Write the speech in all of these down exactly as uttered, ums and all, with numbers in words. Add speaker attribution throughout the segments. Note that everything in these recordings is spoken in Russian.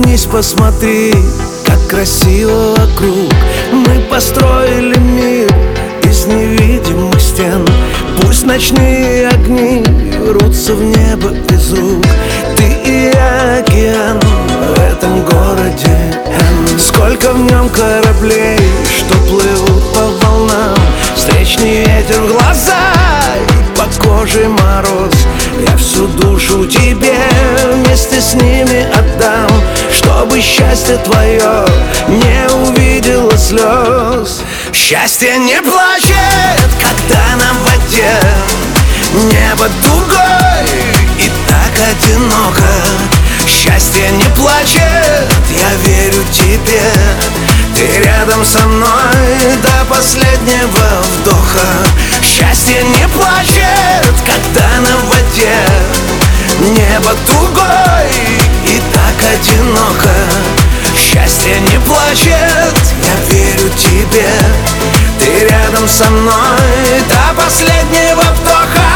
Speaker 1: Улыбнись, посмотри, как красиво вокруг. Мы построили мир из невидимых стен. Пусть ночные огни рвутся в небо из рук. Ты и я океан в этом городе Н. Сколько в нем кораблей, что плывут по волнам. Встречный ветер в глаза и по коже мороз. Я всю душу тебе вместе с ними отдам, чтобы счастье твое не увидело слез. Счастье не плачет, когда на воде небо дугой и так одиноко. Счастье не плачет, я верю тебе. Ты рядом со мной до последнего вдоха. Счастье не плачет, когда на воде небо тугой и так одиноко. Счастье не плачет, я верю тебе. Ты рядом со мной до последнего вдоха.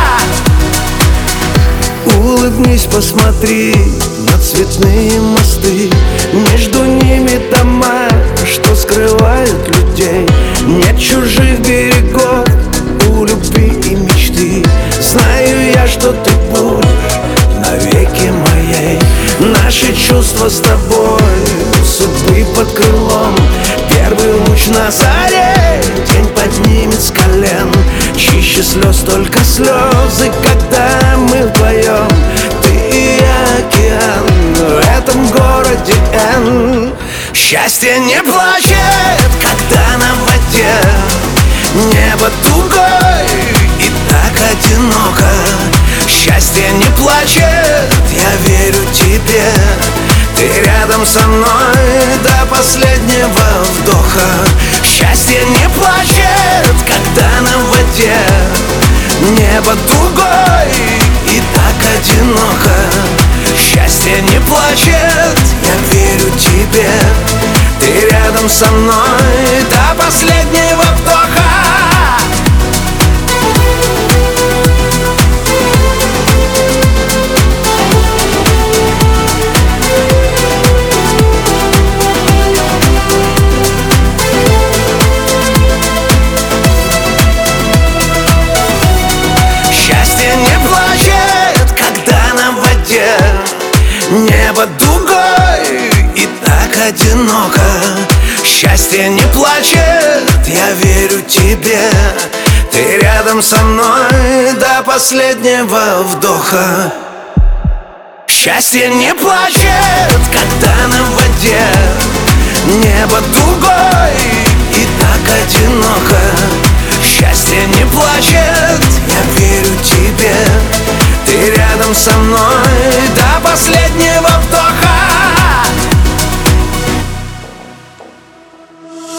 Speaker 1: Улыбнись, посмотри на цветные мосты. Между ними дома, что скрывают людей. Нет чужих берегов у любви и мечты. Знаю я, что ты будешь навеки моей. Наши чувства с тобой у судьбы под крылом. Первый луч на заре день поднимет с колен. Чище слез только слезы, когда мы вдвоем. Ты и я океан в этом городе Н. Счастье не плачет, когда на воде небо тугой и так одиноко. Счастье не плачет, я верю тебе. Ты рядом со мной до последнего вдоха. Счастье не плачет, когда на воде небо дугой и так одиноко. Счастье не плачет, я верю тебе. Ты рядом со мной до последнего вдоха. Небо дугой и так одиноко. Счастье не плачет, я верю тебе. Ты рядом со мной до последнего вдоха. Счастье не плачет, когда на воде небо дугой и так одиноко. Счастье не плачет,